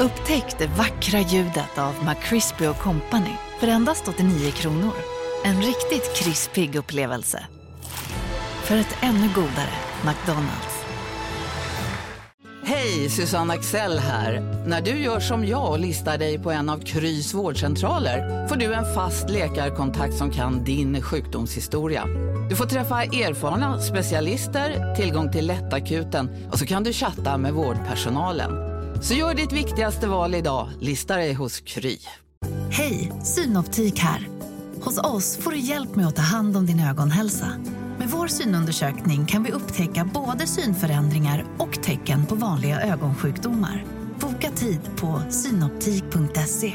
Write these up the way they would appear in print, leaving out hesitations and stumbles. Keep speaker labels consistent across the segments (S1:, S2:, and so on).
S1: Upptäck det vackra ljudet av McCrispy & Company för endast 89 kronor. En riktigt krispig upplevelse. För ett ännu godare McDonald's.
S2: Hej, Susanne Axel här. När du gör som jag och listar dig på en av Krys vårdcentraler får du en fast läkarkontakt som kan din sjukdomshistoria. Du får träffa erfarna specialister, tillgång till lättakuten och så kan du chatta med vårdpersonalen. Så gör ditt viktigaste val idag, lista dig hos Kry.
S1: Hej, Synoptik här. Hos oss får du hjälp med att ta hand om din ögonhälsa. Med vår synundersökning kan vi upptäcka både synförändringar och tecken på vanliga ögonsjukdomar. Boka tid på synoptik.se.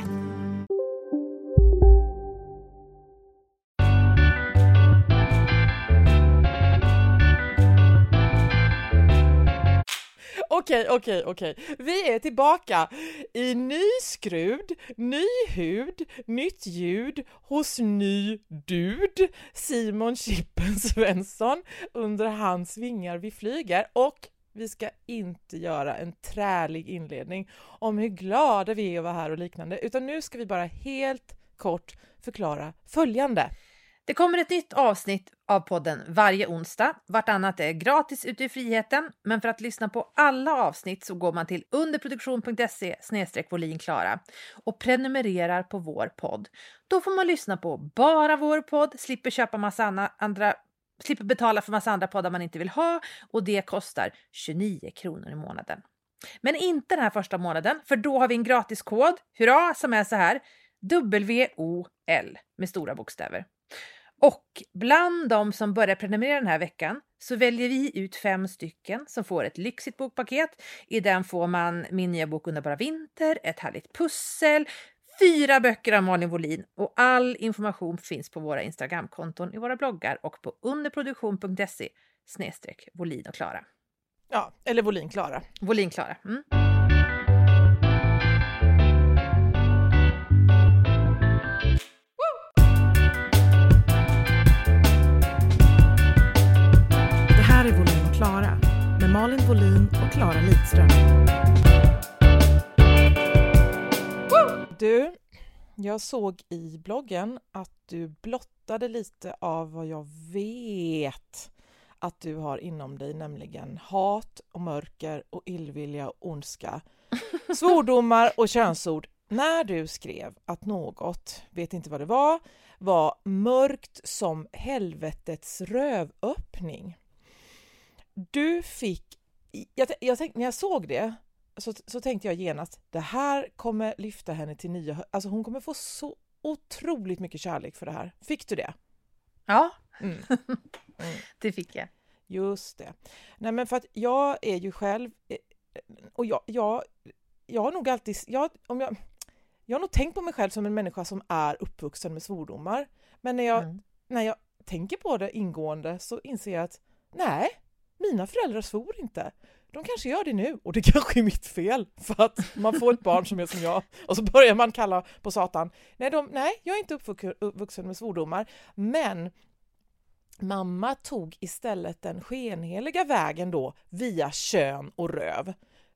S3: Okej. Vi är tillbaka i ny skrud, ny hud, nytt ljud hos ny dud. Simon Chippen Svensson, under hans vingar vi flyger. Och vi ska inte göra en trälig inledning om hur glada vi är att vara här och liknande. Utan nu ska vi bara helt kort förklara följande.
S4: Det kommer ett nytt avsnitt av podden varje onsdag. Vartannat är gratis ute i friheten. Men för att lyssna på alla avsnitt så går man till underproduktion.se/volinklara och prenumererar på vår podd. Då får man lyssna på bara vår podd, slipper betala för massa andra poddar man inte vill ha, och det kostar 29 kronor i månaden. Men inte den här första månaden, för då har vi en gratiskod, hurra, som är så här: WOL med stora bokstäver. Och bland de som börjar prenumerera den här veckan så väljer vi ut 5 stycken som får ett lyxigt bokpaket. I den får man min nya bok Underbara vinter, ett härligt pussel, 4 böcker av Malin Wollin, och all information finns på våra Instagramkonton, i våra bloggar och på underproduktion.se/Wollin och Klara.
S3: Ja, eller Wollin Klara.
S4: Wollin Klara. Mm.
S3: Här är Wollin och Klara med Malin Wollin och Klara Lidström. Du, jag såg i bloggen att du blottade lite av vad jag vet att du har inom dig, nämligen hat och mörker och illvilja och ondska, svordomar och könsord, när du skrev att något, vet inte vad det var mörkt som helvetets rövöppning. Du fick, jag tänkte, när jag såg det så tänkte jag genast, det här kommer lyfta henne till nya, alltså hon kommer få så otroligt mycket kärlek för det här. Fick du det?
S4: Ja, det fick jag.
S3: Just det. Nej, men för att jag är ju själv, och jag har nog alltid, jag har nog tänkt på mig själv som en människa som är uppvuxen med svordomar. Men när jag tänker på det ingående så inser jag att nej, mina föräldrar svor inte. De kanske gör det nu, och det kanske är mitt fel, för att man får ett barn som är som jag och så börjar man kalla på Satan. Nej, jag är inte uppvuxen med svordomar, men mamma tog istället den skenheliga vägen då via kön och röv.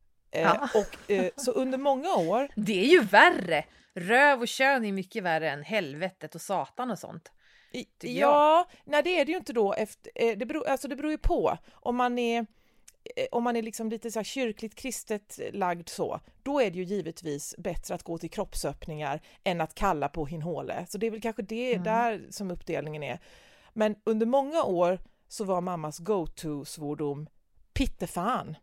S3: Så under många år...
S4: Det är ju värre. Röv och kön är mycket värre än helvetet och Satan och sånt.
S3: Ja, nej, det är det ju inte då. Det beror ju på. Om man är liksom lite så här kyrkligt kristet lagd så, då är det ju givetvis bättre att gå till kroppsöppningar än att kalla på hinhåle. Så det är väl kanske det där som uppdelningen är. Men under många år så var mammas go-to-svordom pittefan.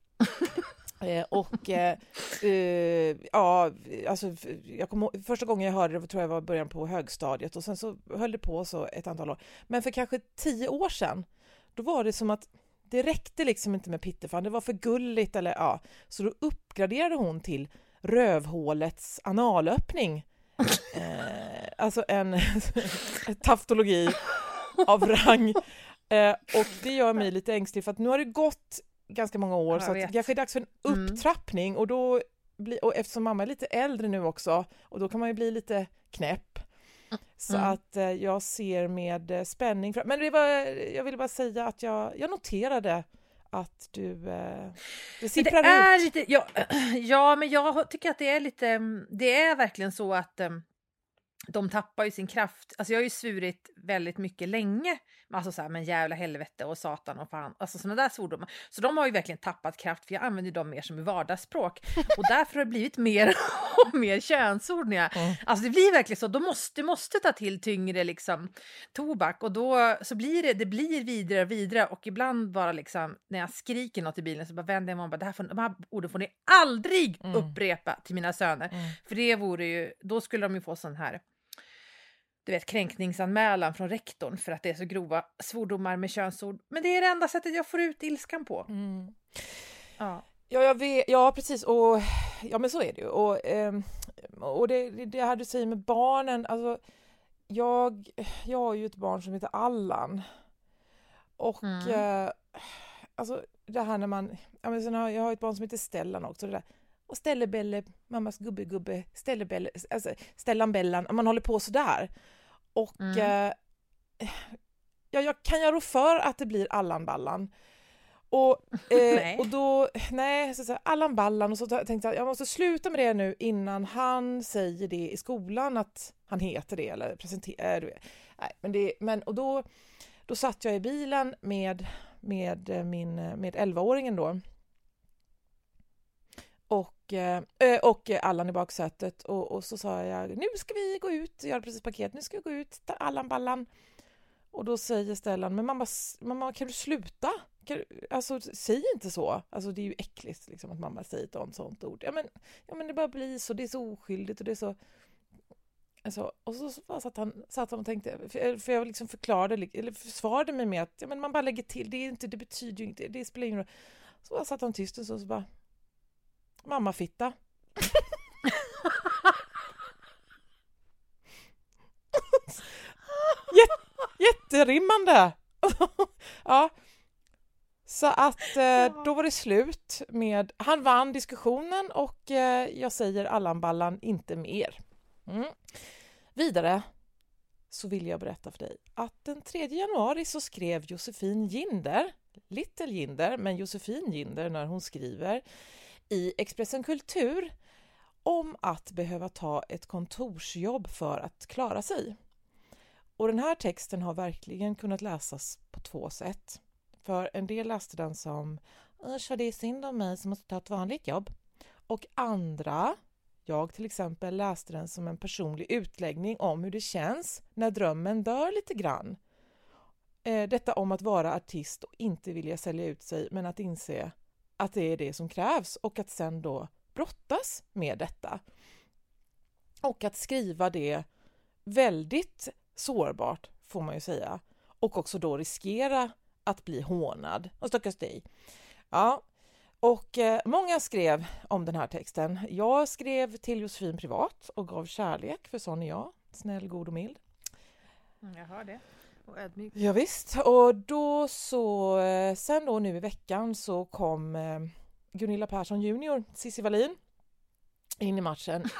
S3: Jag kommer, första gången jag hörde det tror jag var början på högstadiet, och sen så höll det på så ett antal år. Men för kanske 10 år sedan, då var det som att det räckte liksom inte med pittefan, det var för gulligt så då uppgraderade hon till rövhålets analöppning. Alltså en taftologi av rang. Och det gör mig lite ängslig, för att nu har det gått ganska många år, så att det kanske är dags för en upptrappning, och eftersom mamma är lite äldre nu också, och då kan man ju bli lite knäpp. Så att jag ser med spänning fram. Men jag ville bara säga att jag noterade att det
S4: Det
S3: sipprar
S4: är
S3: ut.
S4: lite, ja, men jag tycker att det är lite, det är verkligen så att de tappar ju sin kraft. Alltså jag har ju svurit väldigt mycket länge. Alltså så här, men jävla helvete och satan och fan. Alltså sådana där svordomar. Så de har ju verkligen tappat kraft, för jag använder dem mer som i vardagsspråk. Och därför har det blivit mer och mer könsord. Alltså det blir verkligen så. Du måste ta till tyngre liksom tobak. Och då så blir det blir vidare och vidare. Och ibland bara liksom, när jag skriker något i bilen så bara vänder jag mig om. De här orden får ni aldrig upprepa till mina söner. För det vore ju, då skulle de ju få sån här, du vet, kränkningsanmälan från rektorn för att det är så grova svordomar med könsord. Men det är det enda sättet jag får ut ilskan på. Ja.
S3: Ja, jag vet, ja, precis. Och ja, men så är det ju. Och det här du säger med barnen, alltså jag har ju ett barn som heter Allan. Och alltså det här när man, ja, men sen jag har ett barn som heter Stellan också, det där. Och Stellebelle, mammas gubbe, Stellebelle, alltså Stellan Bellan, man håller på så där. Och jag kan rå för att det blir Allan Ballan. Och då, så Allan Ballan, och så tänkte jag måste sluta med det nu innan han säger det i skolan att han heter det eller presenterar. Nej, och då satt jag i bilen med 11-åringen då. Och Allan i baksätet och så sa jag, nu ska vi gå ut, jag hade precis paket, nu ska vi gå ut, Allan Ballan. Och då säger Stellan, men mamma kan du sluta? Alltså säg inte så, alltså det är ju äckligt liksom, att mamma säger ett sånt ord. Ja men det bara blir så, det är så oskyldigt och det är så, alltså, och så satt han och tänkte, för jag liksom försvarade mig med att ja, men man bara lägger till, det betyder ju inte, det spelar ingen roll. Så satt han tyst och så bara, mamma fitta. Jätterimmande. Ja. Så att då var det slut med, han vann diskussionen och jag säger Allan Ballan inte mer. Vidare så vill jag berätta för dig att den 3 januari så skrev Josefin Ginder, Little Ginder, men Josefin Ginder när hon skriver i Expressen Kultur om att behöva ta ett kontorsjobb för att klara sig. Och den här texten har verkligen kunnat läsas på 2 sätt. För en del läste den som så det är synd om mig som måste ta ett vanligt jobb. Och andra, jag till exempel, läste den som en personlig utläggning om hur det känns när drömmen dör lite grann. Detta om att vara artist och inte vilja sälja ut sig, men att inse att det är det som krävs och att sen då brottas med detta. Och att skriva det väldigt sårbart får man ju säga. Och också då riskera att bli hånad. Och stackars dig. Ja, och många skrev om den här texten. Jag skrev till Josefin privat och gav kärlek, för sån är jag. Snäll, god och mild.
S4: Jag hör det. Och ödmjuk.
S3: Ja, visst. Och då så, sen då nu i veckan så kom Gunilla Persson Junior, Cissi Wallin, in i matchen.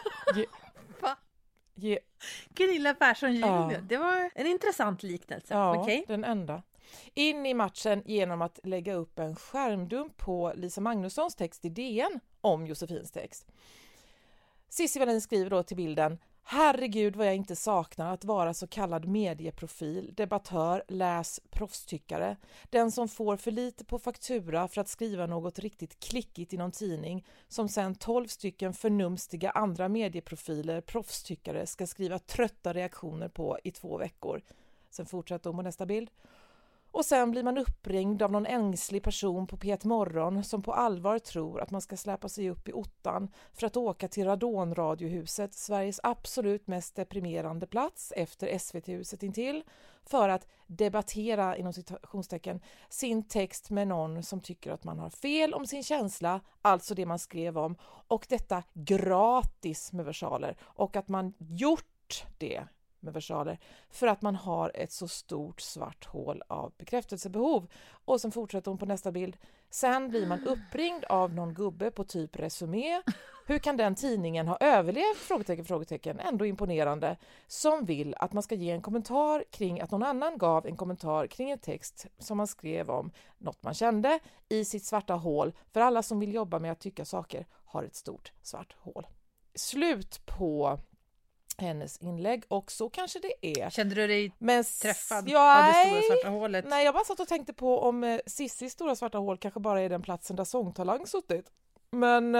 S4: Gunilla Persson Junior, ja. Det var en intressant liknelse.
S3: Ja,
S4: okay.
S3: Den enda. In i matchen genom att lägga upp en skärmdump på Lisa Magnussons text i DN om Josefins text. Cissi Wallin skriver då till bilden: herregud vad jag inte saknar att vara så kallad medieprofil, debattör, proffstyckare. Den som får för lite på faktura för att skriva något riktigt klickigt i någon tidning som sen 12 stycken förnumstiga andra medieprofiler, proffstyckare, ska skriva trötta reaktioner på i 2 veckor. Sen fortsätter hon på nästa bild. Och sen blir man uppringd av någon ängslig person på P1 Morgon som på allvar tror att man ska släpa sig upp i ottan för att åka till Radonradiohuset, Sveriges absolut mest deprimerande plats efter SVT-huset intill, för att debattera inom citationstecken sin text med någon som tycker att man har fel om sin känsla, alltså det man skrev om, och detta gratis med versaler, och att man gjort det med versaler för att man har ett så stort svart hål av bekräftelsebehov. Och sen fortsätter hon på nästa bild. Sen blir man uppringd av någon gubbe på typ Resumé Hur kan den tidningen ha överlevt? Frågetecken. Ändå imponerande. Som vill att man ska ge en kommentar kring att någon annan gav en kommentar kring en text som man skrev om något man kände i sitt svarta hål. För alla som vill jobba med att tycka saker har ett stort svart hål. Slut på hennes inlägg, och så kanske det är.
S4: Kände du dig träffad av det stora svarta hålet?
S3: Nej, jag bara satt och tänkte på om Cissis stora svarta hål kanske bara är den platsen där Sångtalang suttit. Men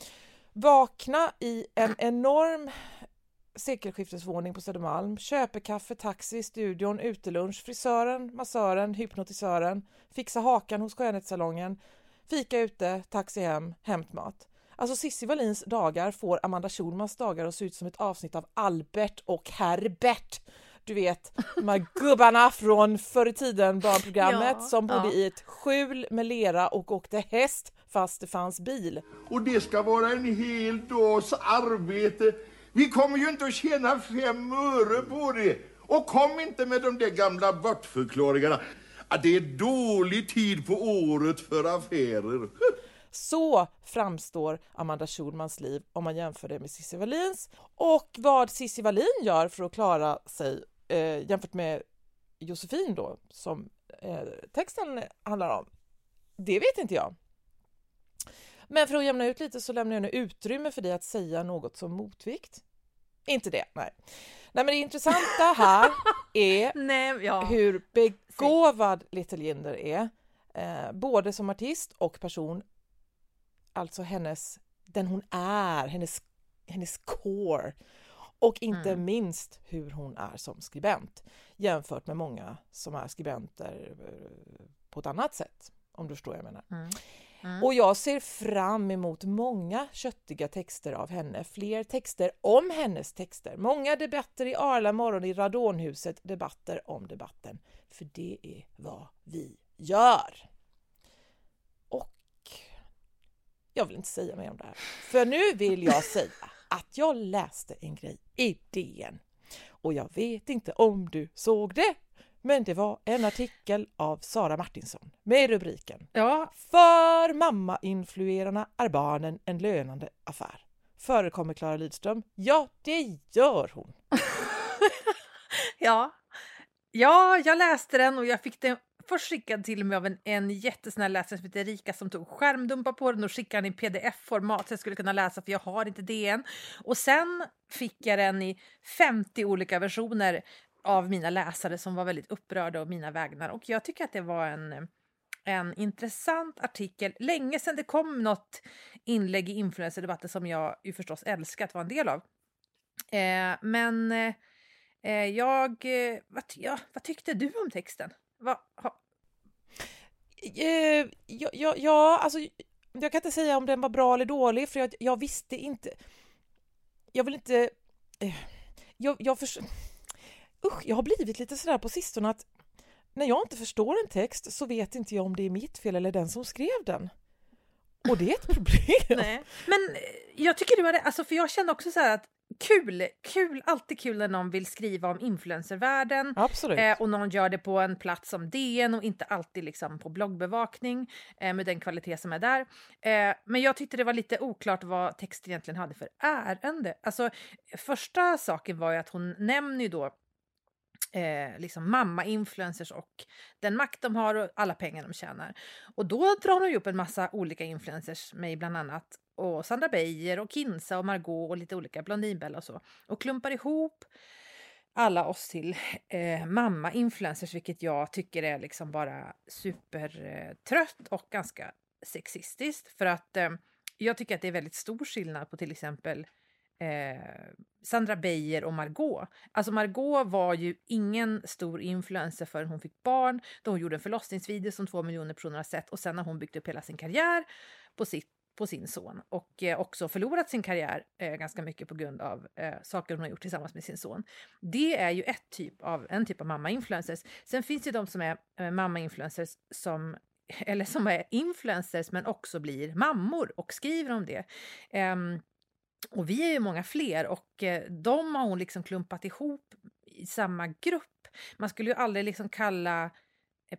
S3: vakna i en enorm sekelskiftesvåning på Södermalm, köpekaffe, taxi, studion, utelunch, frisören, massören, hypnotisören, fixa hakan hos skönhetssalongen, fika ute, taxi hem, hämtmat. Alltså Cissi Wallins dagar får Amanda Schulmans dagar att se ut som ett avsnitt av Albert och Herbert. Du vet, de här gubbarna från förr i tiden barnprogrammet som bodde i ett skjul med lera och åkte häst fast det fanns bil.
S5: Och det ska vara en hel dags arbete. Vi kommer ju inte att tjäna 5 öre på det. Och kom inte med de där gamla bortförklaringarna. Det är dålig tid på året för affärer.
S3: Så framstår Amanda Schulmans liv om man jämför det med Cissi Wallins. Och vad Cissi Wallin gör för att klara sig jämfört med Josefin då, som texten handlar om, det vet inte jag. Men för att jämna ut lite så lämnar jag nu utrymme för dig att säga något som motvikt. Inte det, nej. Nej, men det intressanta här är hur begåvad Little Jinder är. Både som artist och person. Alltså den hon är, hennes core. Och inte minst hur hon är som skribent. Jämfört med många som är skribenter på ett annat sätt. Om du förstår vad jag menar. Och jag ser fram emot många köttiga texter av henne. Fler texter om hennes texter. Många debatter i Arla morgon i Radonhuset. Debatter om debatten. För det är vad vi gör. Och jag vill inte säga mer om det här. För nu vill jag säga att jag läste en grej i DN. Och jag vet inte om du såg det. Men det var en artikel av Sara Martinsson med rubriken För mamma-influerarna är barnen en lönande affär. Förekommer Clara Lidström? Ja, det gör hon.
S4: Ja, jag läste den och jag fick den först skickad till mig av en jättesnäll läsare som heter Erika som tog skärmdumpar på den och skickade den i pdf-format så jag skulle kunna läsa för jag har inte DN. Och sen fick jag den i 50 olika versioner av mina läsare som var väldigt upprörda av mina vägnar. Och jag tycker att det var en intressant artikel. Länge sedan det kom något inlägg i influencerdebatten som jag ju förstås älskar att vara en del av. Vad tyckte du om texten?
S3: Alltså, jag kan inte säga om den var bra eller dålig för jag visste inte. Jag vill inte... jag har blivit lite sådär på sistone att när jag inte förstår en text så vet inte jag om det är mitt fel eller den som skrev den. Och det är ett problem.
S4: Nej. Men jag tycker det var det, alltså för jag känner också så här att alltid kul när någon vill skriva om influencervärlden.
S3: Absolut.
S4: Och någon gör det på en plats som DN och inte alltid liksom på bloggbevakning med den kvalitet som är där. Men jag tyckte det var lite oklart vad texten egentligen hade för ärende. Alltså första saken var ju att hon nämner ju då liksom mamma-influencers och den makt de har och alla pengar de tjänar. Och då drar hon ju upp en massa olika influencers med bland annat och Sandra Beijer och Kinsa och Margot och lite olika Blondinbella och så. Och klumpar ihop alla oss till mamma-influencers, vilket jag tycker är liksom bara supertrött och ganska sexistiskt. För att jag tycker att det är väldigt stor skillnad på till exempel Sandra Beijer och Margot. Alltså Margot var ju ingen stor influencer förrän hon fick barn. Då hon gjorde en förlossningsvideo som 2 miljoner personer har sett. Och sen har hon byggt upp hela sin karriär på sin son. Och också förlorat sin karriär ganska mycket på grund av saker hon har gjort tillsammans med sin son. Det är ju en typ av mamma-influencers. Sen finns det de som är mamma-influencers som är influencers men också blir mammor och skriver om det. Och vi är ju många fler och de har hon liksom klumpat ihop i samma grupp. Man skulle ju aldrig liksom kalla pappa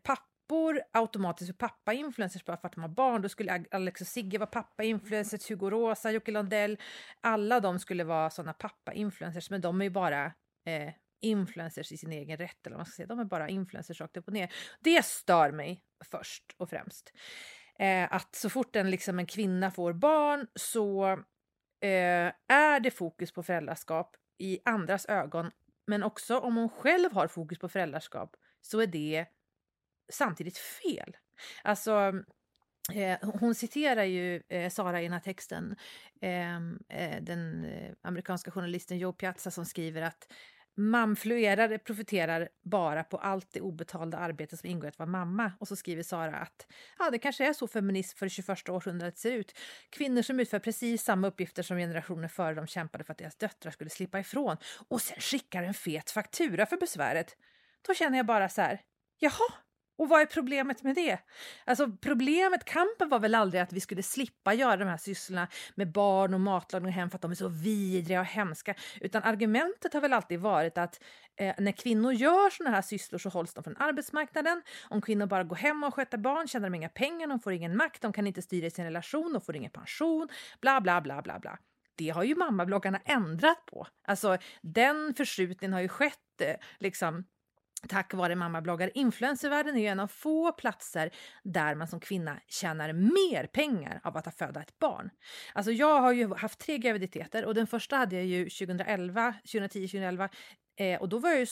S4: pappor automatiskt för pappa-influencers bara för att de har barn. Då skulle Alex och Sigge vara pappa-influencers, Hugo Rosa, Jocke Lundell. Alla de skulle vara sådana pappa-influencers, men de är ju bara influencers i sin egen rätt, eller vad man ska säga. De är bara influencers rakt upp och ner. Det stör mig först och främst. Att så fort en kvinna får barn så är det fokus på föräldraskap i andras ögon. Men också om hon själv har fokus på föräldraskap så är det samtidigt fel. Alltså, hon citerar ju Sara i den här texten, den amerikanska journalisten Joe Piazza, som skriver att mamfluerare profiterar bara på allt det obetalda arbete som ingår att vara mamma. Och så skriver Sara att det kanske är så feminism för det 21 århundradet ser ut. Kvinnor som utför precis samma uppgifter som generationer före dem kämpade för att deras döttrar skulle slippa ifrån. Och sen skickar en fet faktura för besväret. Då känner jag bara så här, jaha. Och vad är problemet med det? Alltså kampen var väl aldrig att vi skulle slippa göra de här sysslorna med barn och matlagning och hem för att de är så vidriga och hemska. Utan argumentet har väl alltid varit att när kvinnor gör såna här sysslor så hålls de från arbetsmarknaden. Om kvinnor bara går hem och sköter barn tjänar de inga pengar, de får ingen makt, de kan inte styra i sin relation, de får ingen pension, bla bla bla bla bla. Det har ju mammabloggarna ändrat på. Alltså den förskjutningen har ju skett tack vare mammabloggar. Influencervärlden är ju en av få platser där man som kvinna tjänar mer pengar av att föda ett barn. Alltså jag har ju haft 3 graviditeter och den första hade jag ju 2010-2011 och då var jag ju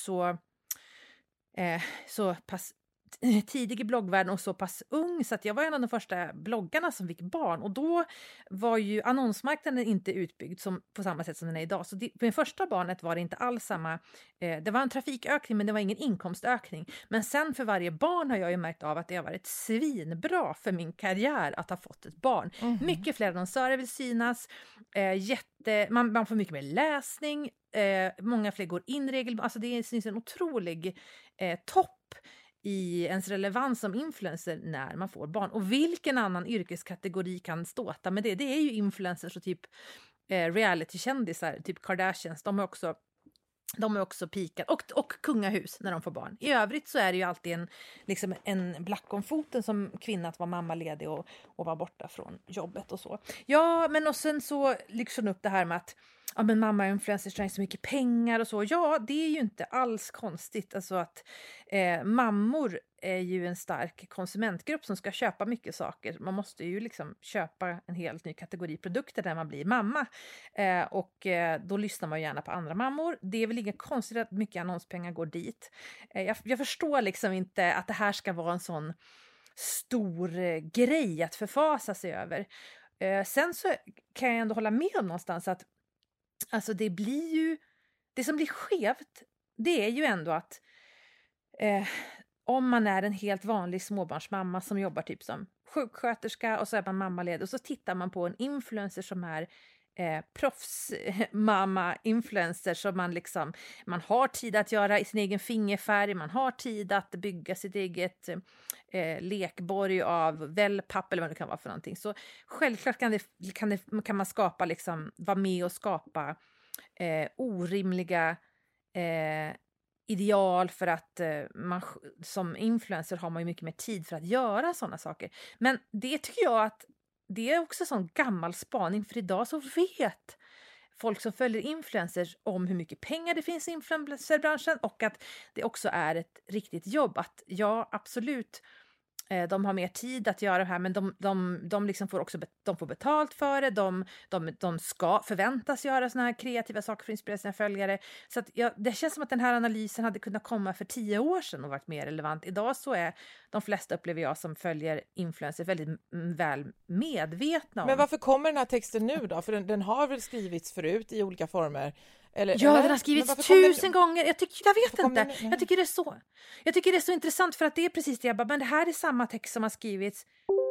S4: så pass tidig i bloggvärlden och så pass ung så att jag var en av de första bloggarna som fick barn, och då var ju annonsmarknaden inte utbyggd på samma sätt som den är idag. Så för det första barnet var det inte alls samma, det var en trafikökning men det var ingen inkomstökning. Men sen för varje barn har jag ju märkt av att det har varit svinbra för min karriär att ha fått ett barn. Mycket fler annonsörer vill synas, man får mycket mer läsning, många fler går in regelbundet, alltså det syns en otrolig topp i ens relevans som influencer när man får barn. Och vilken annan yrkeskategori kan ståta med det? Det är ju influencers och typ reality-kändisar, typ Kardashians. De är också pikat. Och kungahus när de får barn. I övrigt så är det ju alltid en black om foten som kvinna att vara mammaledig och vara borta från jobbet och så. Ja, men och sen så liksom upp det här med att men mamma-influencers tjänar så mycket pengar och så. Ja, det är ju inte alls konstigt. Alltså att mammor är ju en stark konsumentgrupp som ska köpa mycket saker. Man måste ju köpa en helt ny kategori produkter där man blir mamma. Och då lyssnar man gärna på andra mammor. Det är väl inget konstigt att mycket annonspengar går dit. Jag förstår inte att det här ska vara en sån stor grej att förfasa sig över. Sen så kan jag ändå hålla med om någonstans att alltså det som blir skevt, det är ju ändå att om man är en helt vanlig småbarnsmamma som jobbar typ som sjuksköterska och så är man mammaledig och så tittar man på en influencer som är proffsmamma-influencer som man har tid att göra i sin egen fingerfärg, man har tid att bygga sitt eget lekborg av wellpapp eller vad det kan vara för någonting. Så självklart kan man skapa vara med och skapa orimliga ideal för att man som influencer har man ju mycket mer tid för att göra sådana saker. Men det tycker jag att det är också en sån gammal spaning, för idag så vet folk som följer influencers om hur mycket pengar det finns i influencerbranschen och att det också är ett riktigt jobb. Att ja, absolut, de har mer tid att göra det här, men de får betalt för det. De ska förväntas göra såna här kreativa saker för att inspirera sina följare. Så att det känns som att den här analysen hade kunnat komma för 10 år sedan och varit mer relevant. Idag så är de flesta, upplever jag, som följer influencers väldigt väl medvetna om.
S3: Men varför kommer den här texten nu då? För den har väl skrivits förut i olika former?
S4: Den har skrivits 1000 gånger. Jag vet inte. Jag tycker det är så intressant för att det är precis det jag bara, men det här är samma text som har skrivits.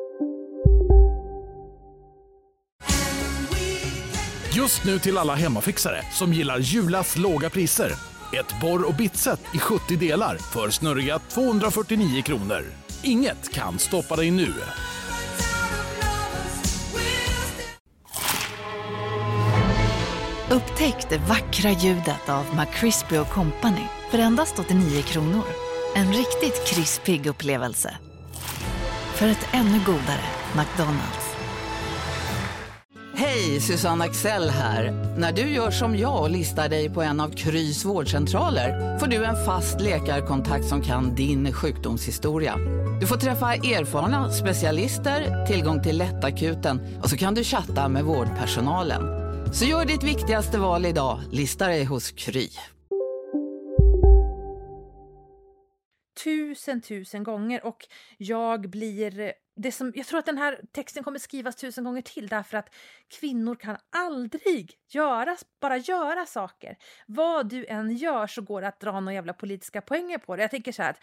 S6: Just nu till alla hemmafixare som gillar Julas låga priser. Ett borr- och bitset i 70 delar för snurriga 249 kronor. Inget kan stoppa dig nu.
S1: Upptäck det vackra ljudet av McCrispy & Company för endast 89 kronor. En riktigt krispig upplevelse. För ett ännu godare McDonald's.
S2: Hej, Susanne Axel här. När du gör som jag och listar dig på en av Krys vårdcentraler får du en fast läkarkontakt som kan din sjukdomshistoria. Du får träffa erfarna specialister, tillgång till lättakuten och så kan du chatta med vårdpersonalen. Så gör ditt viktigaste val idag, lista dig hos Kry.
S4: 1000 gånger och jag tror att den här texten kommer skrivas 1000 gånger till därför att kvinnor kan aldrig bara göra saker. Vad du än gör så går det att dra några jävla politiska poänger på det. Jag tänker så här att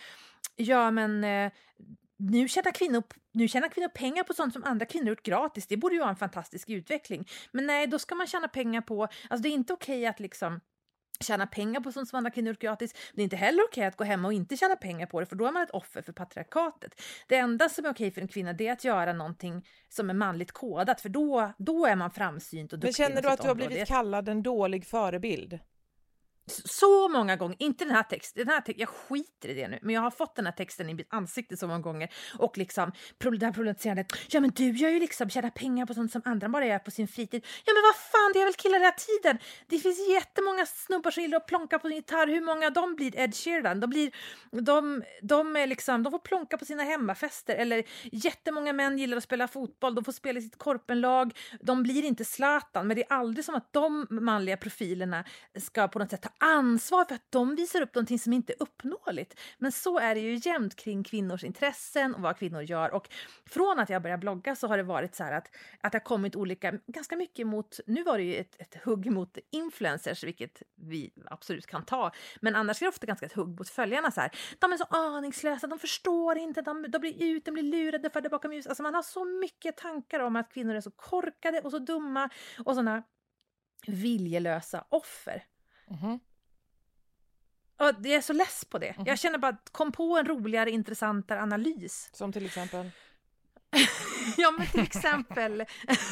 S4: nu tjänar kvinnor pengar på sånt som andra kvinnor gjort gratis. Det borde ju vara en fantastisk utveckling. Men nej, då ska man tjäna pengar på, alltså det är inte okej att liksom tjäna pengar på sånt som andra kvinnor gjort gratis. Det är inte heller okej att gå hem och inte tjäna pengar på det, för då är man ett offer för patriarkatet. Det enda som är okej för en kvinna, det är att göra någonting som är manligt kodat, för då är man framsynt och duktig.
S3: Men känner du att du har blivit kallad en dålig förebild?
S4: Så många gånger, inte den här texten, jag skiter i det nu, men jag har fått den här texten i mitt ansikte så många gånger och liksom det här problematiserandet, ja men du gör ju liksom tjäna pengar på sånt som andra bara gör på sin fritid. Ja men vad fan, det är väl killar hela tiden. Det finns jättemånga snubbar som gillar att plonka på sin gitarr. Hur många de blir Ed Sheeran? De är liksom, de får plonka på sina hemmafester, eller jättemånga män gillar att spela fotboll, de får spela i sitt korpenlag, de blir inte Zlatan, men det är aldrig som att de manliga profilerna ska på något sätt ta ansvar för att de visar upp någonting som inte är uppnåeligt. Men så är det ju jämt kring kvinnors intressen och vad kvinnor gör. Och från att jag började blogga så har det varit så här att det har kommit ganska mycket mot, nu var det ju ett hugg mot influencers, vilket vi absolut kan ta. Men annars är det ofta ganska ett hugg mot följarna så här. De är så aningslösa, de förstår inte, de blir lurade för det bakom ljus. Alltså man har så mycket tankar om att kvinnor är så korkade och så dumma och såna viljelösa offer.
S3: Mm-hmm.
S4: Och jag är så less på det. Jag känner bara att kom på en roligare, intressantare analys.
S3: Som till exempel?
S4: Ja men till exempel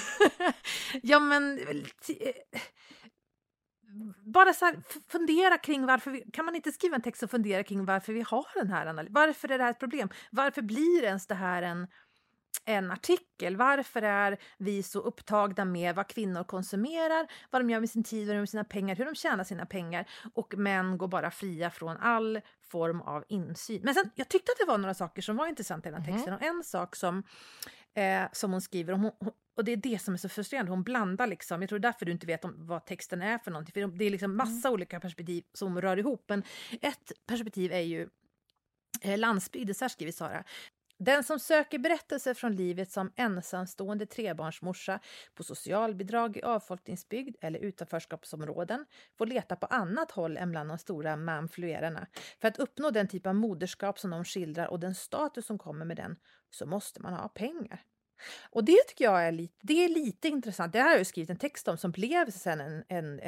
S4: bara så här, fundera kring kan man inte skriva en text och fundera kring varför vi har den här analysen? Varför är det här ett problem? Varför blir ens det här en artikel? Varför är vi så upptagna med vad kvinnor konsumerar, vad de gör med sin tid, vad de gör med sina pengar, hur de tjänar sina pengar, och män går bara fria från all form av insyn. Men sen, jag tyckte att det var några saker som var intressanta i den här texten, och en sak som hon skriver, och det är det som är så frustrerande, hon blandar liksom, jag tror därför du inte vet vad texten är för någonting, för det är liksom massa olika perspektiv som rör ihop, men ett perspektiv är ju landsbygd, så här skriver Sara. Den som söker berättelser från livet som ensamstående trebarnsmorsa på socialbidrag i avfolkningsbygd eller utanförskapsområden får leta på annat håll än bland de stora manfluerarna. För att uppnå den typ av moderskap som de skildrar och den status som kommer med den, så måste man ha pengar. Och det tycker jag är lite intressant. Det här har jag skrivit en text om som blev sen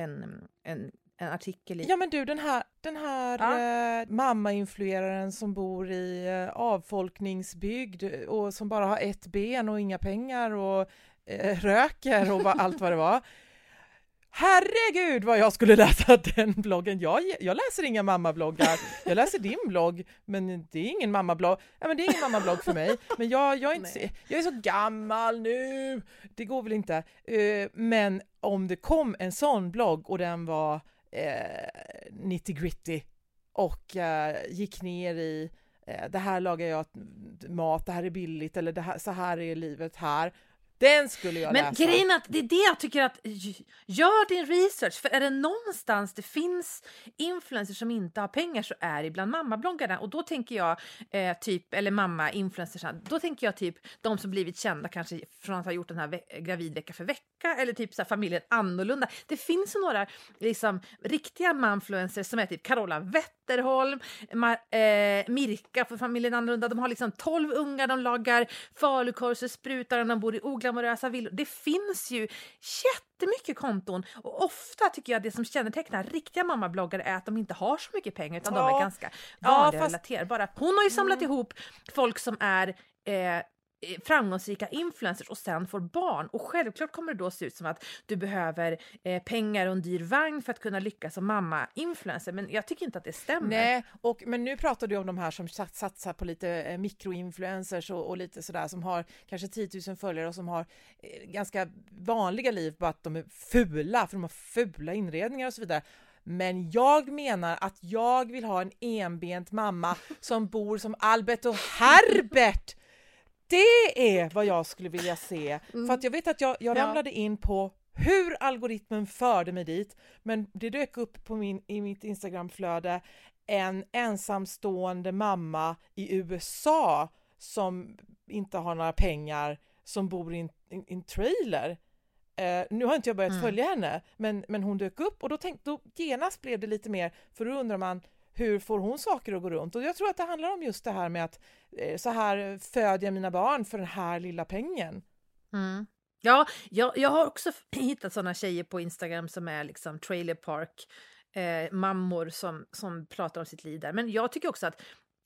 S4: en artikel i.
S3: Ja men du, den här mamma-influeraren som bor i avfolkningsbygd och som bara har ett ben och inga pengar och röker och allt vad det var. Herregud vad jag skulle läsa den bloggen. Jag läser inga mammabloggar. Jag läser din blogg, men det är ingen mammablogg. Ja, men det är ingen mammablogg för mig. Men jag är så gammal nu. Det går väl inte. Men om det kom en sån blogg och den var nitty-gritty och gick ner i det här lagar jag mat, det här är billigt, eller det här, så här är livet här. Den skulle jag läsa.
S4: Men grejen att det är det jag tycker, att gör din research, för är det någonstans det finns influencers som inte har pengar, så är det bland mammabloggarna, och då tänker jag eller mamma-influencers, då tänker jag typ de som blivit kända kanske från att ha gjort den här gravid vecka för vecka, eller typ så här familjen annorlunda. Det finns några liksom riktiga mamfluencers som är typ Carola Wetterholm, Mirka för familjen annorlunda. De har liksom 12 ungar, de lagar falukorv och sprutar, de bor i oglamorösa villor. Det finns ju jättemycket konton, och ofta tycker jag att det som kännetecknar riktiga mammabloggare är att de inte har så mycket pengar, utan de är ganska vanliga relaterbara. Hon har ju samlat ihop folk som är framgångsrika influencers och sen får barn. Och självklart kommer det då se ut som att du behöver pengar och en dyr vagn för att kunna lyckas som mamma-influencer. Men jag tycker inte att det stämmer.
S3: Nej, men nu pratar du om de här som satsar på lite mikroinfluencers och lite sådär, som har kanske 10 000 följare och som har ganska vanliga liv på att de är fula, för de har fula inredningar och så vidare. Men jag menar att jag vill ha en enbent mamma som bor som Albert och Herbert. Det är vad jag skulle vilja se. För att jag vet att jag ramlade in på hur algoritmen förde mig dit. Men det dök upp i mitt Instagramflöde en ensamstående mamma i USA som inte har några pengar, som bor i en trailer. Nu har inte jag börjat följa henne, men hon dök upp och då genast blev det lite mer, för då undrar man, hur får hon saker att gå runt? Och jag tror att det handlar om just det här med att så här föder jag mina barn för den här lilla pengen.
S4: Mm. Ja, jag har också hittat sådana tjejer på Instagram som är liksom trailer park mammor som pratar om sitt liv där. Men jag tycker också att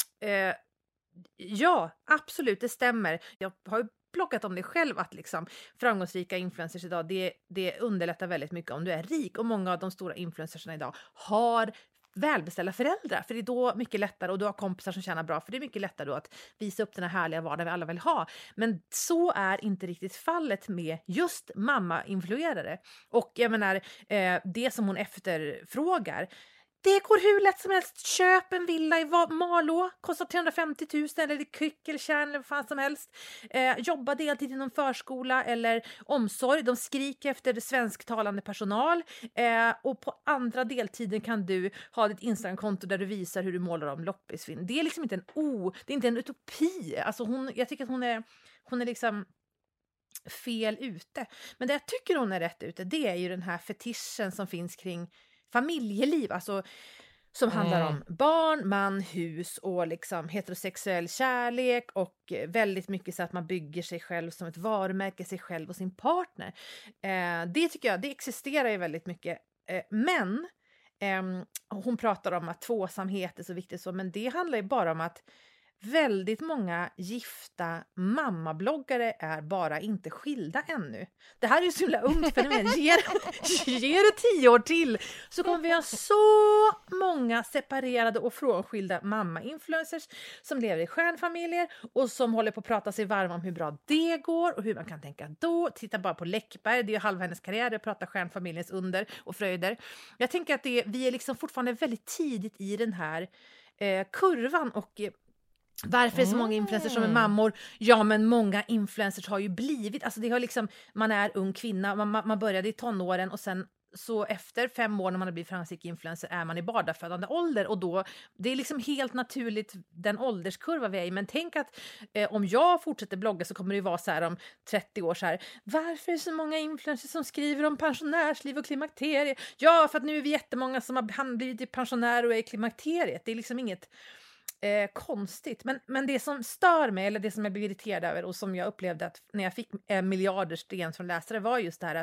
S4: ja, absolut, det stämmer. Jag har ju bloggat om det själv, att liksom framgångsrika influencers idag, det underlättar väldigt mycket om du är rik, och många av de stora influencersna idag har välbeställda föräldrar, för det är då mycket lättare, och du har kompisar som tjänar bra, för det är mycket lättare då att visa upp den här härliga vardagen vi alla vill ha. Men så är inte riktigt fallet med just mamma-influerare. Och jag menar, det som hon efterfrågar, det går hur lätt som helst. Köp en villa i Malå, kostar 350 000, eller i Kyckeltjärn eller vad fan som helst. Jobba deltid inom förskola eller omsorg. De skriker efter svensktalande personal. Och på andra deltiden kan du ha ditt Instagram-konto där du visar hur du målar om loppisvinn. Det är liksom inte det är inte en utopi. Alltså jag tycker att hon är liksom fel ute. Men det jag tycker hon är rätt ute, det är ju den här fetischen som finns kring familjeliv, alltså som handlar om barn, man, hus och liksom heterosexuell kärlek, och väldigt mycket så att man bygger sig själv som ett varumärke, sig själv och sin partner. Det tycker jag, det existerar ju väldigt mycket. Men hon pratar om att tvåsamhet är så viktigt, men det handlar ju bara om att väldigt många gifta mammabloggare är bara inte skilda ännu. Det här är ju så himla ungt fenomen. Ge det 10 år till så kommer vi ha så många separerade och frånskilda mamma-influencers som lever i stjärnfamiljer och som håller på att prata sig varma om hur bra det går och hur man kan tänka då. Titta bara på Läckberg, det är ju halva hennes karriär att prata stjärnfamiljens under och fröjder. Jag tänker att vi är liksom fortfarande väldigt tidigt i den här kurvan, och varför är så många influencers som är mammor? Ja, men många influencers har ju blivit, alltså det har liksom, man är ung kvinna, man började i tonåren och sen så efter 5 år när man har blivit framgångsrik influencer är man i barnafödande ålder, och då, det är liksom helt naturligt den ålderskurva vi är i. Men tänk att om jag fortsätter blogga så kommer det ju vara så här om 30 år så här, varför är det så många influencers som skriver om pensionärsliv och klimakterie? Ja, för att nu är vi jättemånga som har blivit pensionär och är i klimakteriet. Det är liksom inget konstigt, men det som stör mig, eller det som jag blir irriterad över och som jag upplevde att när jag fick miljarders DN från läsare, var just det här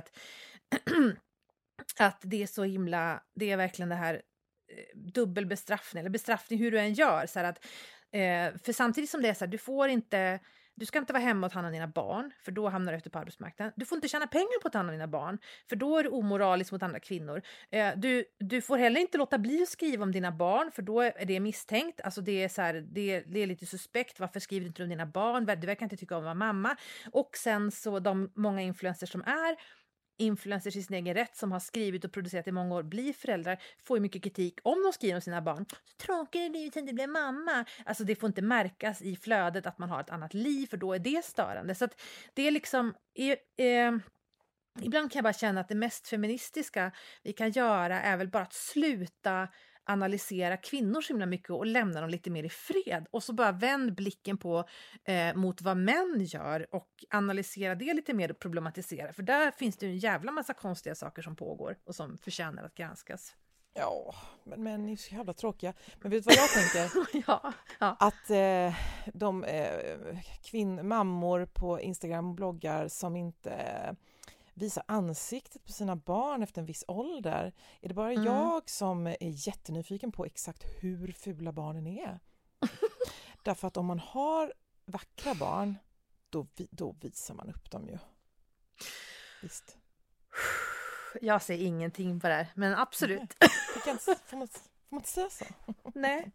S4: att det är så himla, det är verkligen det här dubbelbestraffning eller bestraffning hur du än gör, så här att för samtidigt som det är så här, du ska inte vara hemma och ta hand om dina barn, för då hamnar du ute på arbetsmarknaden. Du får inte tjäna pengar på att ta hand om dina barn, för då är du omoralisk mot andra kvinnor. Du får heller inte låta bli att skriva om dina barn, för då är det misstänkt. Alltså det är så här, det är lite suspekt. Varför skriver du inte om dina barn? Du verkar inte tycka om att vara mamma. Och sen så de många influencers som är influencers i sin egen rätt, som har skrivit och producerat i många år, blir föräldrar, får ju mycket kritik om de skriver om sina barn. Så tråkigt det blir sen du blir mamma. Alltså det får inte märkas i flödet att man har ett annat liv, för då är det störande. Så att det är liksom ibland kan jag bara känna att det mest feministiska vi kan göra är väl bara att sluta analysera kvinnor så himla mycket och lämna dem lite mer i fred, och så bara vänd blicken på mot vad män gör och analysera det lite mer och problematisera, för där finns det ju en jävla massa konstiga saker som pågår och som förtjänar att granskas.
S3: Ja, men ni är så jävla tråkiga. Men vet du vad jag tänker?
S4: Ja.
S3: Att de mammor på Instagram bloggar som inte visar ansiktet på sina barn efter en viss ålder. Är det bara jag som är jättenyfiken på exakt hur fula barnen är? Därför att om man har vackra barn, då visar man upp dem ju. Visst.
S4: Jag ser ingenting på det här, men absolut.
S3: Får man inte säga så?
S4: Nej.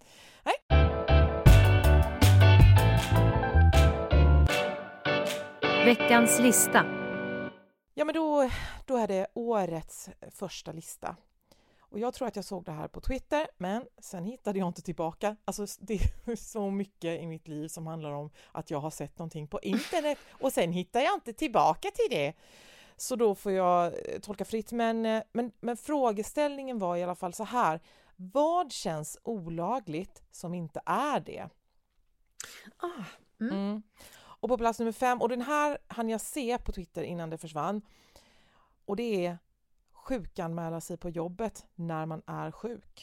S7: Veckans lista.
S3: Ja, men då är det årets första lista. Och jag tror att jag såg det här på Twitter, men sen hittade jag inte tillbaka. Alltså det är så mycket i mitt liv som handlar om att jag har sett någonting på internet och sen hittar jag inte tillbaka till det. Så då får jag tolka fritt. Men frågeställningen var i alla fall så här. Vad känns olagligt som inte är det? Och på plats nummer 5, och den här hann jag se på Twitter innan det försvann. Och det är sjukanmäla sig på jobbet när man är sjuk.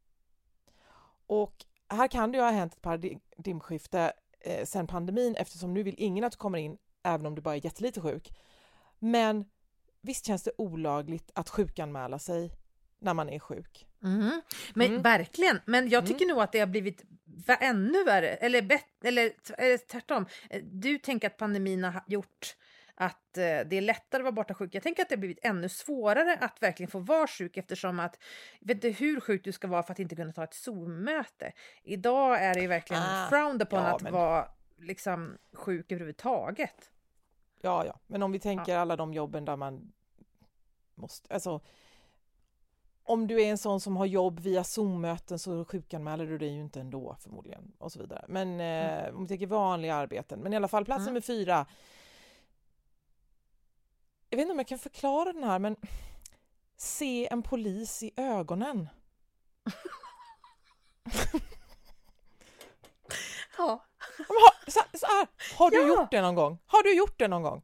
S3: Och här kan det ju ha hänt ett paradigmskifte sen pandemin, eftersom nu vill ingen att du kommer in även om du bara är jättelite sjuk. Men visst känns det olagligt att sjukanmäla sig när man är sjuk.
S4: Men verkligen, men jag tycker nog att det har blivit ännu värre, eller tvärtom. Du tänker att pandemin har gjort att det är lättare att vara borta sjuk. Jag tänker att det har blivit ännu svårare att verkligen få vara sjuk, eftersom att jag vet inte hur sjuk du ska vara för att inte kunna ta ett Zoom-möte. Idag är det ju verkligen frowned upon att vara liksom sjuk överhuvudtaget.
S3: Ja, men om vi tänker alla de jobben där man måste, alltså om du är en sån som har jobb via Zoom-möten så sjukanmäler du dig ju inte ändå förmodligen och så vidare. Men om vi tänker vanliga arbeten, men i alla fall plats nummer 4. Jag vet inte om jag kan förklara den här, men se en polis i ögonen.
S4: Ja.
S3: Så här. Har du gjort det någon gång? Har du gjort det någon gång?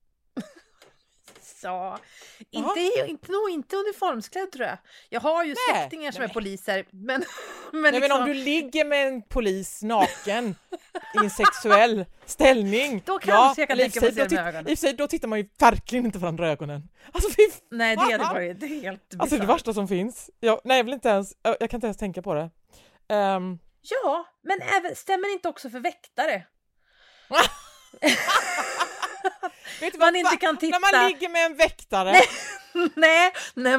S4: Så, inte uniformsklädd tror jag. Jag har ju släktingar som är poliser. Men
S3: liksom... om du ligger med en polis naken i en sexuell ställning.
S4: Då kanske jag kan tänka mig se med ögonen.
S3: I och för sig, då tittar man ju verkligen inte varandra i ögonen. Alltså,
S4: nej, det hade varit helt bizarrt.
S3: Alltså det värsta som finns. Jag kan inte ens tänka på det.
S4: Ja, men stämmer inte också för väktare?
S3: Vet du
S4: man inte kan titta.
S3: När man ligger med en väktare.
S4: Nej,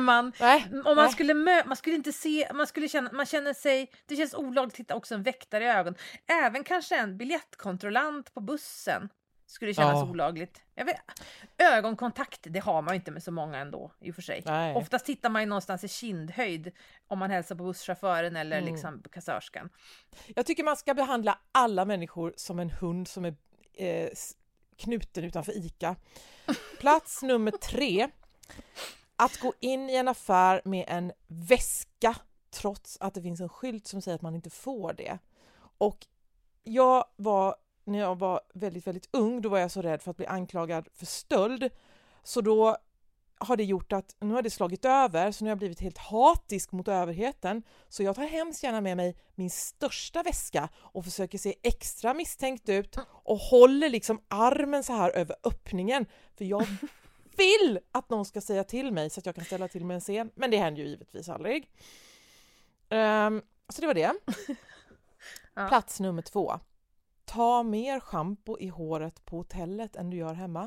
S4: man skulle inte se, man känner sig, det känns olagligt att titta också en väktare i ögon. Även kanske en biljettkontrollant på bussen skulle kännas olagligt. Jag vet, ögonkontakt, det har man ju inte med så många ändå i och för sig. Nej. Oftast tittar man ju någonstans i kindhöjd om man hälsar på busschauffören eller liksom kassörskan. Jag
S3: tycker man ska behandla alla människor som en hund som är knuten utanför ICA. Plats nummer 3. Att gå in i en affär med en väska trots att det finns en skylt som säger att man inte får det. Och när jag var väldigt, väldigt ung, då var jag så rädd för att bli anklagad för stöld. Så då har det gjort att nu har det slagit över, så nu har jag blivit helt hatisk mot överheten. Så jag tar hemskt gärna med mig min största väska och försöker se extra misstänkt ut och håller liksom armen så här över öppningen. För jag vill att någon ska säga till mig så att jag kan ställa till med en scen. Men det händer ju givetvis aldrig. Så det var det. Plats nummer 2. Ta mer shampoo i håret på hotellet än du gör hemma.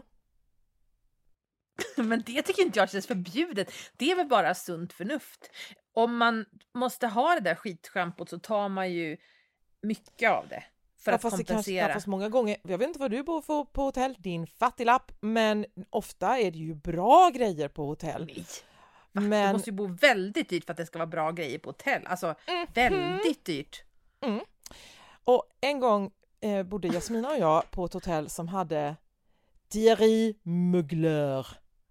S4: Men det tycker inte jag känns förbjudet. Det är väl bara sunt förnuft. Om man måste ha det där skitschampot så tar man ju mycket av det för att kompensera.
S3: Fast många gånger, jag vet inte vad du bor på hotell, din fattiglapp, men ofta är det ju bra grejer på hotell.
S4: Nej. Men... Du måste ju bo väldigt dyrt för att det ska vara bra grejer på hotell. Alltså väldigt dyrt.
S3: Och en gång bodde Jasmina och jag på ett hotell som hade Thierry Mugler.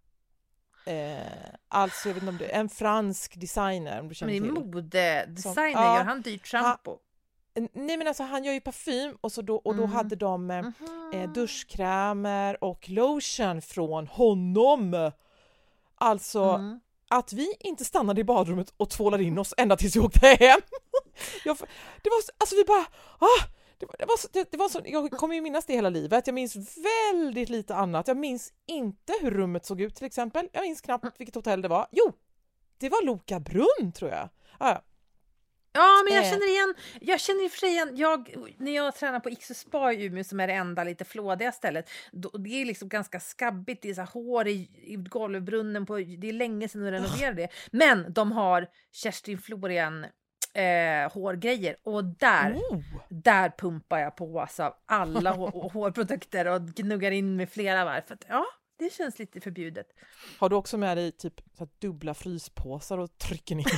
S3: Alltså jag vet inte om det är en fransk designer, om du känner till.
S4: Men modedesigner, gör han dyrt shampoo?
S3: Nej, men alltså han gör ju parfym och då hade de duschkrämer och lotion från honom. Alltså att vi inte stannade i badrummet och tvålade in oss ända tills vi åkte hem. Det var alltså vi bara det var så, jag kommer ju minnas det hela livet. Jag minns väldigt lite annat. Jag minns inte hur rummet såg ut till exempel. Jag minns knappt vilket hotell det var. Jo, det var Loka Brunn tror jag.
S4: Ja, men jag känner i och för sig igen, när jag tränar på Iksu Spa i Umeå som är det enda lite flådiga stället, det är liksom ganska skabbigt, det är så här hår i golvbrunnen, det är länge sedan de renoverade det. Men de har Kerstin Florian hårgrejer och där pumpar jag på alltså, alla hårprodukter och gnuggar in med flera varv. För att, det känns lite förbjudet.
S3: Har du också med dig typ så dubbla fryspåsar och trycker ner?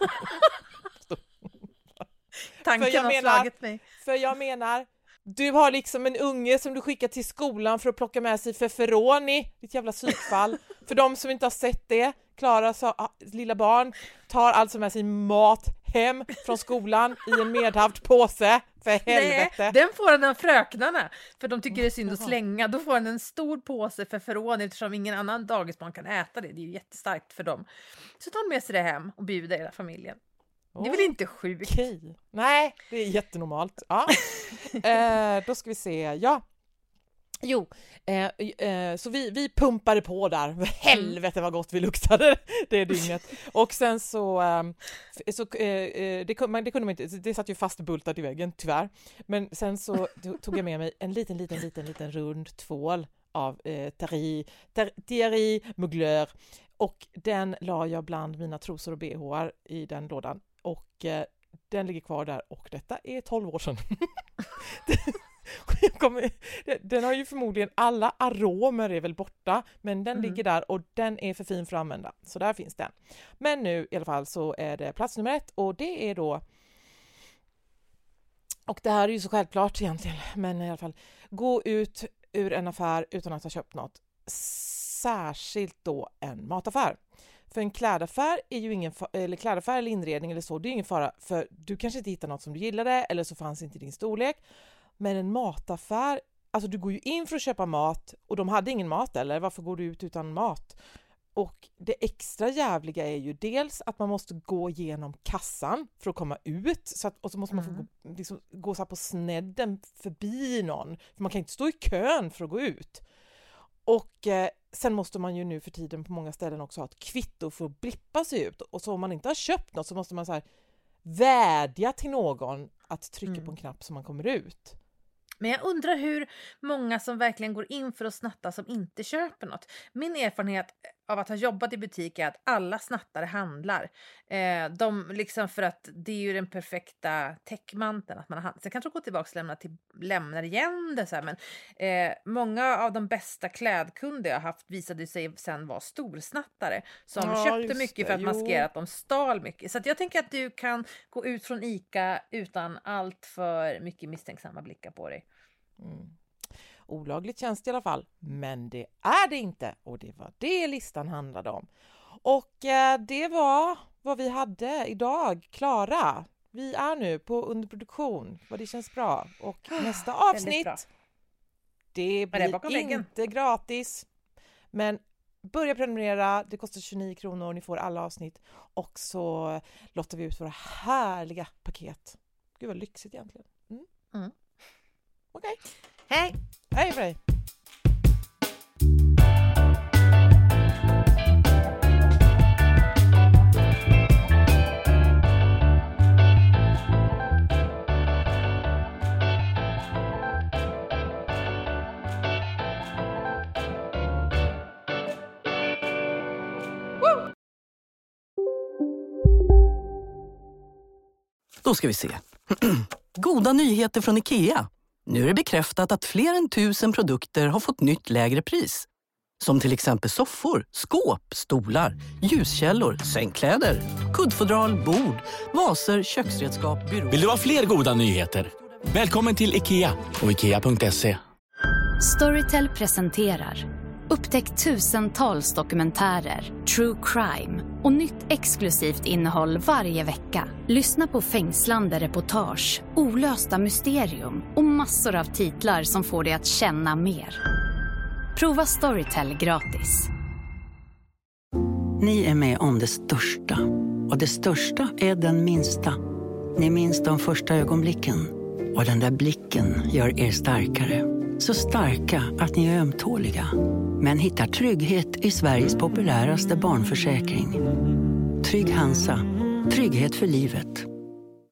S4: Tanken har slagit mig.
S3: För jag menar, du har liksom en unge som du skickar till skolan för att plocka med sig feferoni, ditt jävla psykfall. För de som inte har sett det, Klaras lilla barn tar alltså med sig mat hem från skolan i en medhavd påse, för helvete.
S4: Nej, den får den av fröknarna, för de tycker det är synd att slänga. Då får den en stor påse för förråd eftersom ingen annan dagisbarn kan äta det. Det är ju jättestarkt för dem. Så tar de med sig det hem och bjuder hela familjen. Det är väl inte sjukt?
S3: Okej. Nej, det är jättenormalt. Ja. Då ska vi se. Ja. Jo, så vi pumpade på där. Helvete vad gott vi luktade det dygnet. Och sen så det kunde man inte, det satt ju fastbultat i väggen tyvärr. Men sen så tog jag med mig en liten rund tvål av Thierry Mugler. Och den la jag bland mina trosor och BH:ar i den lådan. Och den ligger kvar där, och detta är 12 år sedan. Den har ju förmodligen alla aromer är väl borta, men den ligger där och den är för fin för att använda. Så där finns den. Men nu i alla fall så är det plats nummer 1, och det är då, och det här är ju så självklart egentligen, men i alla fall gå ut ur en affär utan att ha köpt något. Särskilt då en mataffär. För en klädaffär är ju ingen eller klädaffär eller inredning eller så, det är ingen fara, för du kanske inte hittar något som du gillade eller så fanns inte din storlek. Men en mataffär, alltså du går ju in för att köpa mat och de hade ingen mat, eller varför går du ut utan mat? Och det extra jävliga är ju dels att man måste gå igenom kassan för att komma ut, så att, och så måste man få gå så här på snedden förbi någon, för man kan inte stå i kön för att gå ut. Och sen måste man ju nu för tiden på många ställen också ha ett kvitto för att blippa sig ut. Och så om man inte har köpt något så måste man så här vädja till någon att trycka på en knapp så man kommer ut.
S4: Men jag undrar hur många som verkligen går in för att snatta som inte köper något. Min erfarenhet av att ha jobbat i butik är att alla snattare handlar. De liksom, för att det är ju den perfekta täckmanteln att man har. Sen kan du gå tillbaka och lämna igen det så här, men många av de bästa klädkunder jag haft visade sig sen vara storsnattare som köpte mycket för att maskera att de stal mycket. Så att jag tänker att du kan gå ut från ICA utan allt för mycket misstänksamma blickar på dig.
S3: Olagligt tjänst i alla fall, men det är det inte, och det var det listan handlade om. Och det var vad vi hade idag. Klara, vi är nu på underproduktion, vad det känns bra. Och nästa avsnitt, det blir inte gratis, men börja prenumerera, det kostar 29 kronor, ni får alla avsnitt, och så lottar vi ut våra härliga paket. Gud vad lyxigt egentligen. Okej.
S4: Hej!
S3: Hej för dig!
S7: Då ska vi se. Goda nyheter från IKEA. Nu är det bekräftat att fler än 1000 produkter har fått nytt lägre pris. Som till exempel soffor, skåp, stolar, ljuskällor, sängkläder, kuddfodral, bord, vaser, köksredskap, byråer.
S8: Vill du ha fler goda nyheter? Välkommen till IKEA och IKEA.se.
S9: Storytel presenterar. Upptäck tusentals dokumentärer, true crime och nytt exklusivt innehåll varje vecka. Lyssna på fängslande reportage, olösta mysterium och massor av titlar som får dig att känna mer. Prova Storytel gratis.
S10: Ni är med om det största. Och det största är den minsta. Ni minns de första ögonblicken. Och den där blicken gör er starkare. Så starka att ni är ömtåliga. Men hittar trygghet i Sveriges populäraste barnförsäkring. Trygg Hansa. Trygghet för livet.